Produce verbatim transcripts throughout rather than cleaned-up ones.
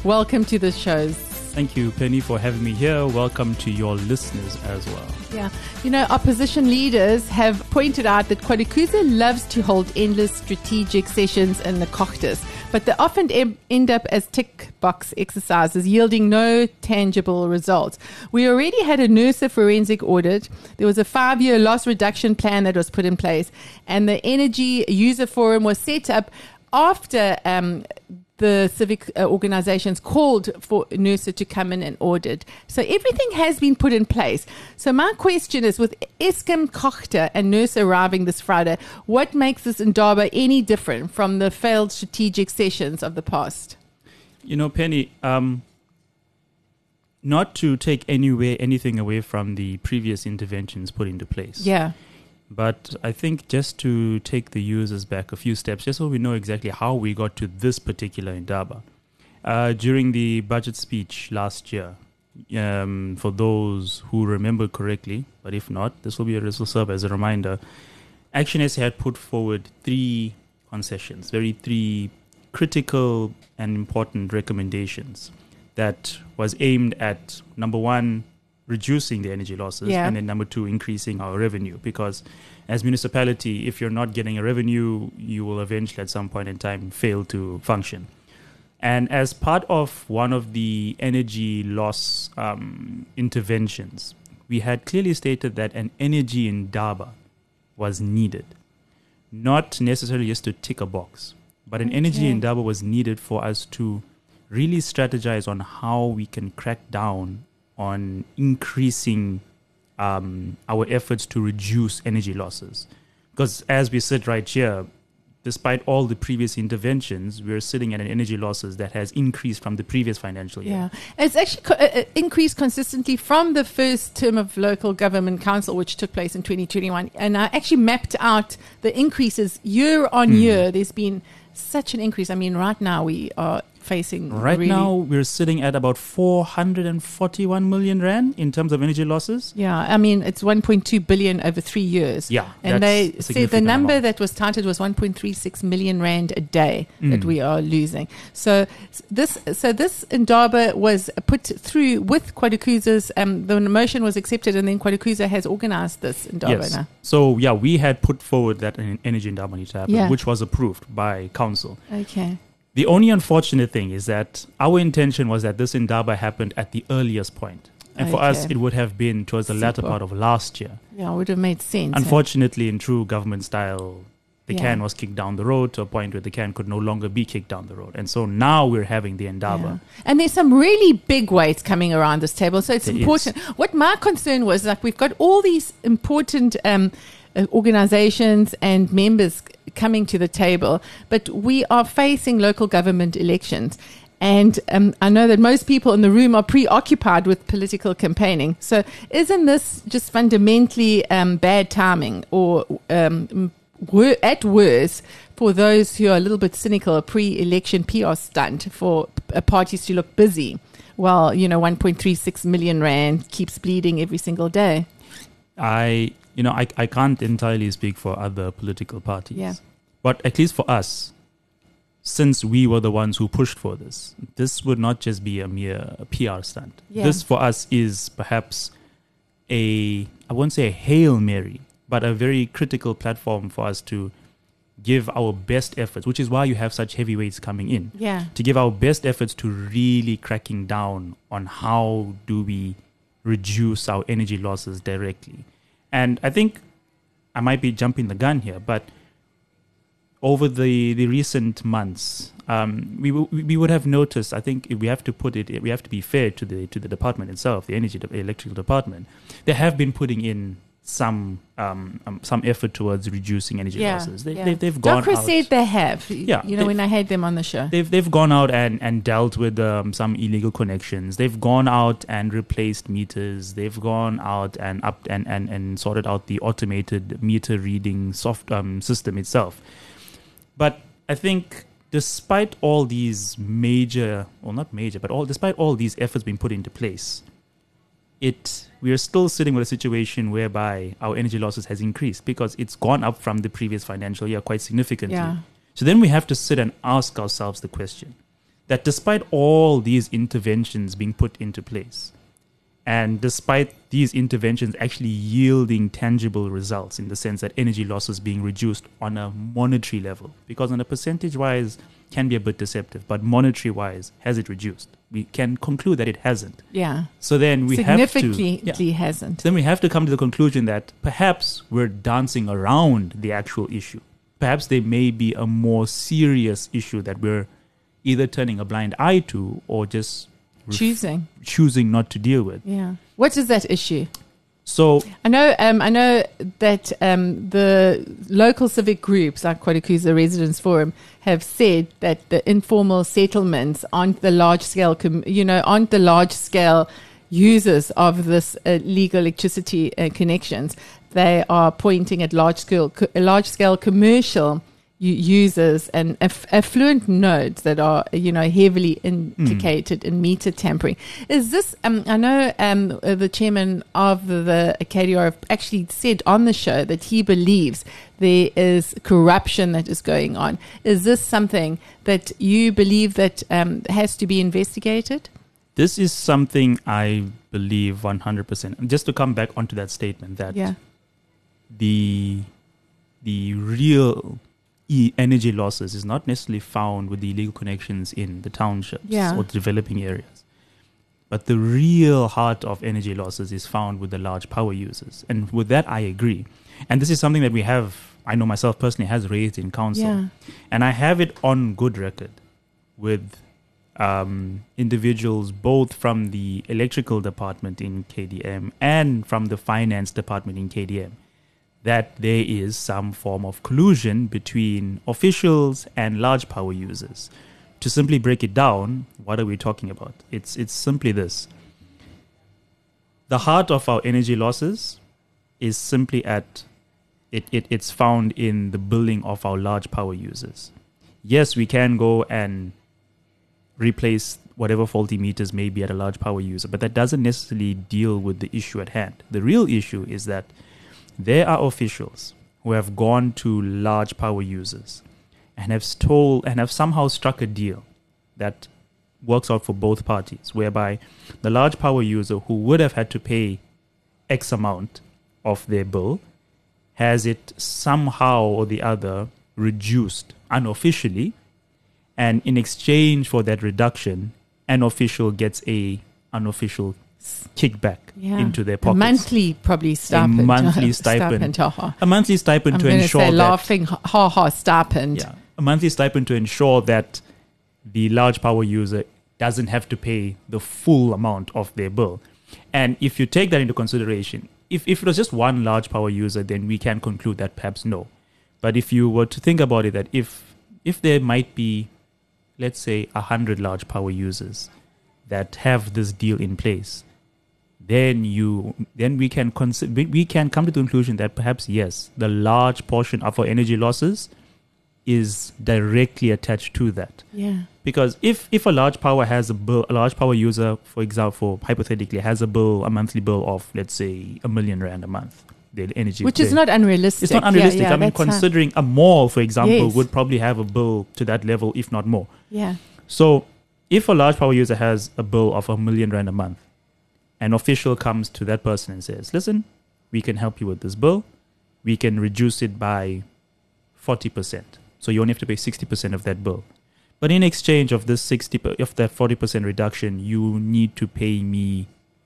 welcome to the shows. Thank you, Penny, for having me here. Welcome to your listeners as well. Yeah, you know, opposition leaders have pointed out that KwaDukuza loves to hold endless strategic sessions in the Cogtus, but they often em- end up as tick box exercises, yielding no tangible results. We already had a NERSA forensic audit. There was a five-year loss reduction plan that was put in place, and the Energy User Forum was set up after um, the civic uh, organizations called for NERSA to come in and audit. So everything has been put in place. So my question is, with Eskom, Cogta and NERSA arriving this Friday, what makes this Indaba any different from the failed strategic sessions of the past? You know, Penny, um, not to take anywhere anything away from the previous interventions put into place. Yeah. But I think just to take the users back a few steps, just so we know exactly how we got to this particular Indaba. Uh, during the budget speech last year, um, for those who remember correctly, but if not, this will be a, this will serve as a reminder. Action S A had put forward three concessions, very three critical and important recommendations that was aimed at, number one, reducing the energy losses, yeah. and then number two, increasing our revenue, because as municipality, if you're not getting a revenue, you will eventually at some point in time fail to function. And as part of one of the energy loss um, interventions, we had clearly stated that an energy Indaba was needed, not necessarily just to tick a box, but an okay. energy Indaba was needed for us to really strategize on how we can crack down on increasing um, our efforts to reduce energy losses. Because as we sit right here, despite all the previous interventions, we're sitting at an energy losses that has increased from the previous financial year. Yeah, it's actually co- uh, increased consistently from the first term of local government council, which took place in twenty twenty-one. And I actually mapped out the increases year on mm. year. There's been such an increase. I mean, right now we are facing right really now we're sitting at about four hundred forty-one million rand in terms of energy losses. Yeah, I mean it's one point two billion over three years. Yeah, and they said the number amount. that was touted was one point three six million rand a day mm. that we are losing. So this so this Indaba was put through with KwaDukuza's um the motion was accepted, and then KwaDukuza has organized this Indaba yes. now. So yeah, we had put forward that an energy Indaba needs to happen, yeah. which was approved by council. Okay. The only unfortunate thing is that our intention was that this Indaba happened at the earliest point. And okay. for us, it would have been towards the Super. latter part of last year. Yeah, it would have made sense. Unfortunately, eh? in true government style, the yeah. can was kicked down the road to a point where the can could no longer be kicked down the road. And so now we're having the Indaba. Yeah. And there's some really big weights coming around this table. So it's there important. Is. What my concern was, like, we've got all these important um, organizations and members coming to the table, but we are facing local government elections. And um, I know that most people in the room are preoccupied with political campaigning. So isn't this just fundamentally um, bad timing, or um, wor- at worst, for those who are a little bit cynical, a pre-election P R stunt for uh, parties to look busy while, you know, one point three six million rand keeps bleeding every single day? I... You know, I I can't entirely speak for other political parties. Yeah. But at least for us, since we were the ones who pushed for this, this would not just be a mere P R stunt. Yeah. This for us is perhaps a, I won't say a Hail Mary, but a very critical platform for us to give our best efforts, which is why you have such heavyweights coming in. Yeah. To give our best efforts to really cracking down on how do we reduce our energy losses directly. And I think I might be jumping the gun here, but over the, the recent months, um, we w- we would have noticed. I think we have to put it. We have to be fair to the to the department itself, the energy, the electrical department. They have been putting in some um, um, some effort towards reducing energy yeah, losses. They, yeah. they, they've gone Docra out. said they have. Yeah, you know, when I had them on the show, they've they've gone out and, and dealt with um, some illegal connections. They've gone out and replaced meters. They've gone out and up and, and, and sorted out the automated meter reading soft um, system itself. But I think despite all these major, well not major, but all despite all these efforts being put into place, it we are still sitting with a situation whereby our energy losses has increased because it's gone up from the previous financial year quite significantly. Yeah. So then we have to sit and ask ourselves the question, that despite all these interventions being put into place, and despite these interventions actually yielding tangible results in the sense that energy losses being reduced on a monetary level, because on a percentage-wise can be a bit deceptive, but monetary-wise, has it reduced? We can conclude that it hasn't. Yeah. So then we have to... Significantly yeah. hasn't. Then we have to come to the conclusion that perhaps we're dancing around the actual issue. Perhaps there may be a more serious issue that we're either turning a blind eye to or just... Choosing. choosing not to deal with. Yeah. What is that issue? So I know um, I know that um, the local civic groups like KwaDukuza Residents Forum have said that the informal settlements aren't the large scale, com- you know, aren't the large scale users of this uh, legal electricity uh, connections. They are pointing at large scale, co- large scale commercial users and aff- affluent nodes that are, you know, heavily implicated mm. in meter tampering. Is this, um, I know um, uh, the chairman of the, the K D R actually said on the show that he believes there is corruption that is going on. Is this something that you believe that um, has to be investigated? This is something I believe one hundred percent. Just to come back onto that statement that yeah. the the real E- energy losses is not necessarily found with the illegal connections in the townships yeah. or developing areas. But the real heart of energy losses is found with the large power users. And with that, I agree. And this is something that we have, I know myself personally, has raised in council. Yeah. And I have it on good record with um, individuals both from the electrical department in K D M and from the finance department in K D M, that there is some form of collusion between officials and large power users. To simply break it down, what are we talking about? It's it's simply this. The heart of our energy losses is simply at, it, it it's found in the billing of our large power users. Yes, we can go and replace whatever faulty meters may be at a large power user, but that doesn't necessarily deal with the issue at hand. The real issue is that there are officials who have gone to large power users and have told and have somehow struck a deal that works out for both parties, whereby the large power user who would have had to pay X amount of their bill has it somehow or the other reduced unofficially, and in exchange for that reduction, an official gets a unofficial kickback yeah. into their pockets. A monthly probably stipend. A monthly stipend. stipend a monthly stipend I'm to ensure say that... laughing, ha ha, stipend. Yeah, a monthly stipend to ensure that the large power user doesn't have to pay the full amount of their bill. And if you take that into consideration, if, if it was just one large power user, then we can conclude that perhaps no. But if you were to think about it, that if if there might be, let's say, one hundred large power users that have this deal in place, then you then we can consider we can come to the conclusion that perhaps yes, the large portion of our energy losses is directly attached to that. Yeah. Because if, if a large power has a bill, a large power user, for example, hypothetically, has a bill, a monthly bill of, let's say, a million rand a month, the energy, which is not unrealistic. It's not unrealistic. Yeah, yeah, I mean, considering a mall, for example, yes. would probably have a bill to that level, if not more. Yeah. So, if a large power user has a bill of a million rand a month, an official comes to that person and says, "Listen, we can help you with this bill. We can reduce it by forty percent. So you only have to pay sixty percent of that bill. But in exchange of this sixty of that forty percent reduction, you need to pay me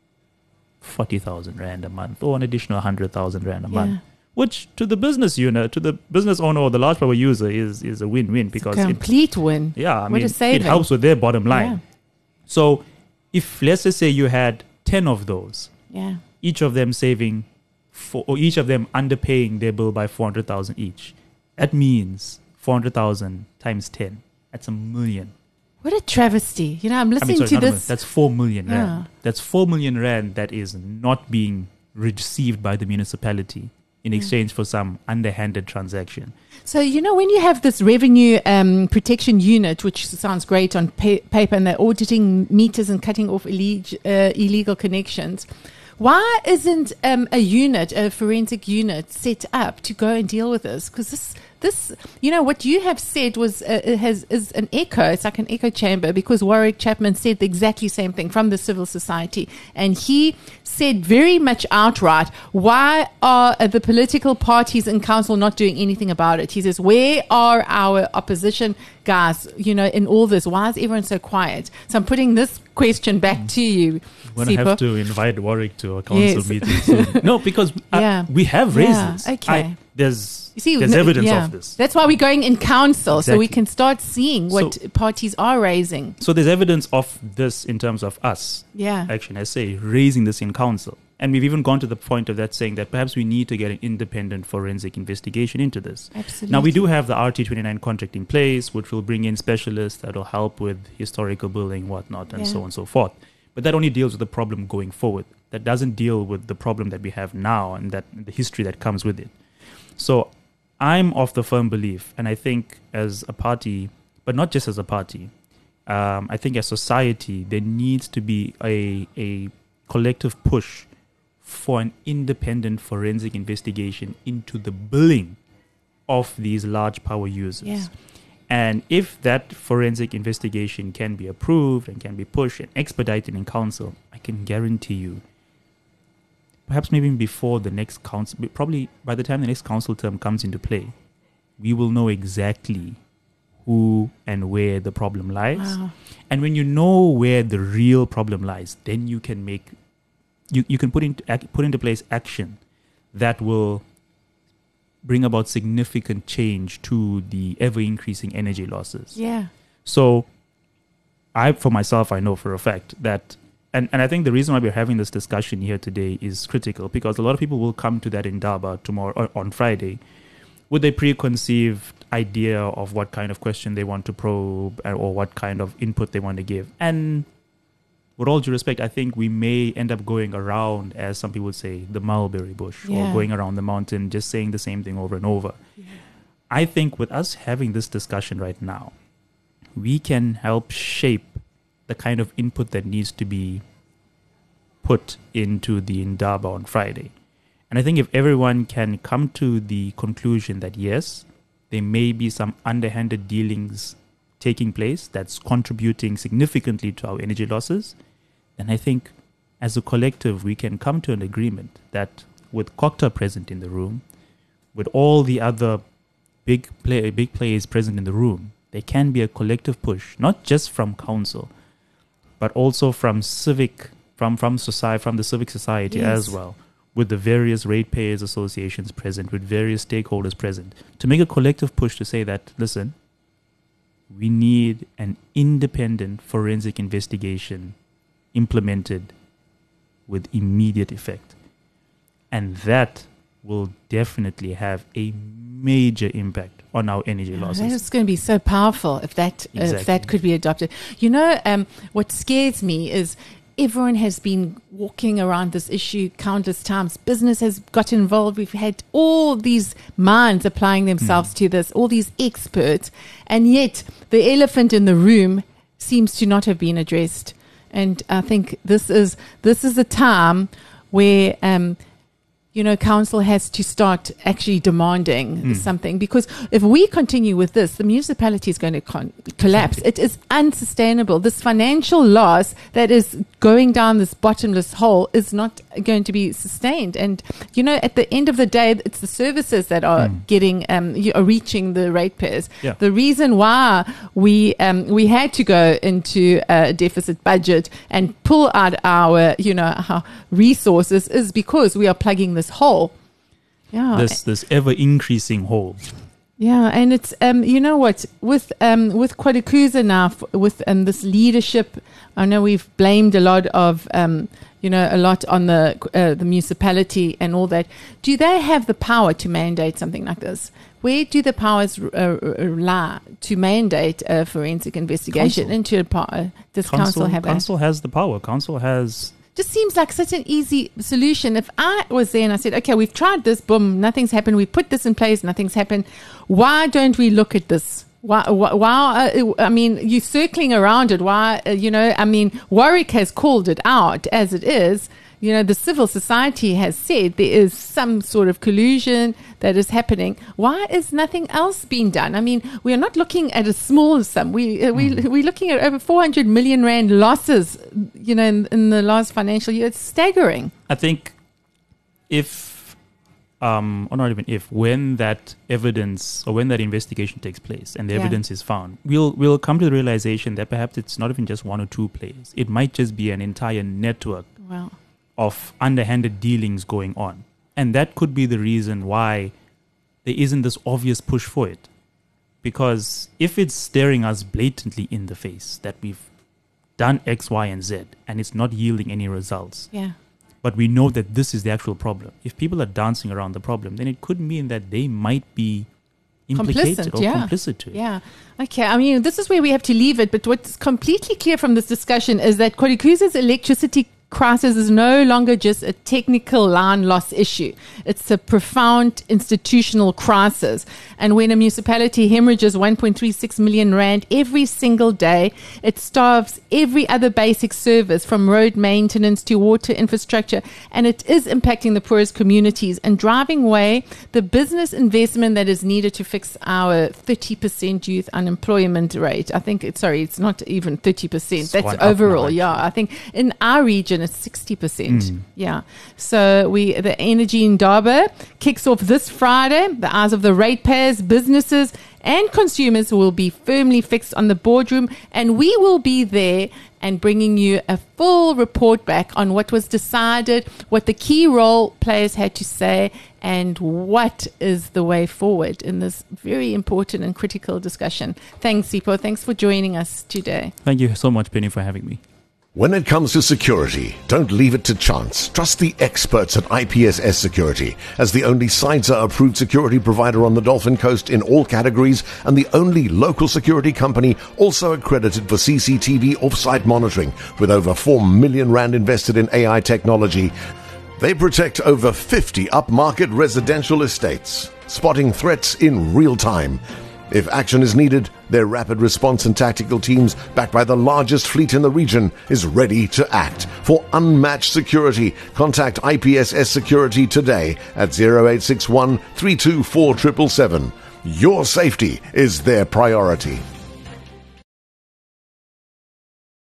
forty thousand rand a month or an additional one hundred thousand rand a yeah. month." Which to the business unit, to the business owner or the large power user is, is a win-win because it's a complete it, win. Yeah, I what mean, a saving. It helps with their bottom line. Yeah. So if let's just say you had ten of those, yeah, each of them saving, for, or each of them underpaying their bill by four hundred thousand each, that means four hundred thousand times ten. That's a million. What a travesty. You know, I'm listening I mean, sorry, to not this. A that's four million yeah. rand. That's four million rand that is not being received by the municipality in exchange for some underhanded transaction. So, you know, when you have this revenue um, protection unit, which sounds great on pa- paper, and they're auditing meters and cutting off illeg- uh, illegal connections, why isn't um, a unit, a forensic unit, set up to go and deal with this? Because this this, you know, what you have said was uh, it has is an echo. It's like an echo chamber, because Warwick Chapman said the exactly same thing from the civil society, and he said very much outright, why are uh, the political parties in council not doing anything about it? He says, where are our opposition guys, you know, in all this? Why is everyone so quiet? So I'm putting this question back to you. We're going to have to invite Warwick to a council yes. meeting soon. No, because uh, yeah. we have raised yeah. this. Okay. I, there's you see, there's evidence yeah. of this. That's why we're going in council, exactly. so we can start seeing what so, parties are raising. So there's evidence of this in terms of us, yeah. Action S A, raising this in council. And we've even gone to the point of that, saying that perhaps we need to get an independent forensic investigation into this. Absolutely. Now, we do have the R T twenty-nine contract in place, which will bring in specialists that will help with historical building, whatnot, and yeah. so on and so forth. But that only deals with the problem going forward. That doesn't deal with the problem that we have now and that the history that comes with it. So I'm of the firm belief, and I think as a party, but not just as a party, um, I think as society, there needs to be a, a collective push for an independent forensic investigation into the billing of these large power users. Yeah. And if that forensic investigation can be approved and can be pushed and expedited in council, I can guarantee you, perhaps maybe before the next council, probably by the time the next council term comes into play, we will know exactly who and where the problem lies. Wow. And when you know where the real problem lies, then you can make, you, you can put into, put into place action that will bring about significant change to the ever-increasing energy losses. Yeah. So I, for myself, I know for a fact that, and, and I think the reason why we're having this discussion here today is critical, because a lot of people will come to that Indaba tomorrow, or on Friday, with a preconceived idea of what kind of question they want to probe or what kind of input they want to give. And with all due respect, I think we may end up going around, as some people would say, the mulberry bush, yeah. or going around the mountain, just saying the same thing over and over. Yeah. I think with us having this discussion right now, we can help shape the kind of input that needs to be put into the Indaba on Friday. And I think if everyone can come to the conclusion that, yes, there may be some underhanded dealings taking place that's contributing significantly to our energy losses, then I think as a collective we can come to an agreement that with COGTA present in the room, with all the other big play, big players present in the room, there can be a collective push, not just from council, but also from civic, from from society, from the civic society yes. as well, with the various ratepayers associations present, with various stakeholders present, to make a collective push to say that, listen, we need an independent forensic investigation implemented with immediate effect. And that will definitely have a major impact on our energy losses. That is going to be so powerful if that exactly. if that could be adopted. You know, um, what scares me is everyone has been walking around this issue countless times. Business has got involved. We've had all these minds applying themselves mm. to this, all these experts, and yet the elephant in the room seems to not have been addressed. And I think this is this is a time where um, you know, council has to start actually demanding mm. something, because if we continue with this, the municipality is going to con- collapse. Exactly. It is unsustainable. This financial loss that is going down this bottomless hole is not going to be sustained. And, you know, at the end of the day, it's the services that are mm. getting, um, you are reaching the ratepayers. Yeah. The reason why we, um, we had to go into a deficit budget and pull out our, you know, our resources is because we are plugging the this hole, yeah, this this ever increasing hole. Yeah, and it's um, you know what, with um, with Quadikuza now, f- with um, this leadership, I know we've blamed a lot of um, you know, a lot on the uh, the municipality and all that. Do they have the power to mandate something like this? Where do the powers uh, lie to mandate a forensic investigation council. into a power? Does council, council have council that? has the power. Council has. Just seems like such an easy solution. If I was there and I said, okay, we've tried this, boom, nothing's happened. We put this in place, nothing's happened. Why don't we look at this? Why, why, why uh, I mean, you're circling around it. Why, uh, you know, I mean, Warwick has called it out as it is. you know, the civil society has said there is some sort of collusion that is happening. Why is nothing else being done? I mean, we are not looking at a small sum. We uh, we mm. we're looking at over four hundred million rand losses, you know, in, in the last financial year. It's staggering. I think if, um, or not even if, when that evidence or when that investigation takes place and the yeah. evidence is found, we'll we'll come to the realization that perhaps it's not even just one or two players. It might just be an entire network. Wow. Of underhanded dealings going on. And that could be the reason why there isn't this obvious push for it. Because if it's staring us blatantly in the face that we've done X, Y, and Z and it's not yielding any results, yeah. but we know that this is the actual problem. If people are dancing around the problem, then it could mean that they might be implicated complicit, or yeah. complicit to it. Yeah. Okay. I mean, this is where we have to leave it. But what's completely clear from this discussion is that KwaDukuza's electricity crisis is no longer just a technical line loss issue. It's a profound institutional crisis. And when a municipality hemorrhages one point three six million rand every single day, it starves every other basic service from road maintenance to water infrastructure. And it is impacting the poorest communities and driving away the business investment that is needed to fix our thirty percent youth unemployment rate. I think, it's, sorry, it's not even thirty percent. It's That's overall. Yeah. I think in our region, it's sixty percent. Mm. Yeah. So we, the Energy Indaba kicks off this Friday. The eyes of the ratepayers, businesses and consumers will be firmly fixed on the boardroom, and we will be there and bringing you a full report back on what was decided, what the key role players had to say, and what is the way forward in this very important and critical discussion. Thanks, Sipho. Thanks for joining us today. Thank you so much, Penny, for having me. When it comes to security, don't leave it to chance. Trust the experts at I P S S Security. As the only S I D S A-approved security provider on the Dolphin Coast in all categories and the only local security company also accredited for C C T V off-site monitoring with over four million rand invested in A I technology, they protect over fifty upmarket residential estates, spotting threats in real time. If action is needed, their rapid response and tactical teams, backed by the largest fleet in the region, is ready to act. For unmatched security, contact I P S S Security today at zero eight six one, three two four seven seven seven. Your safety is their priority.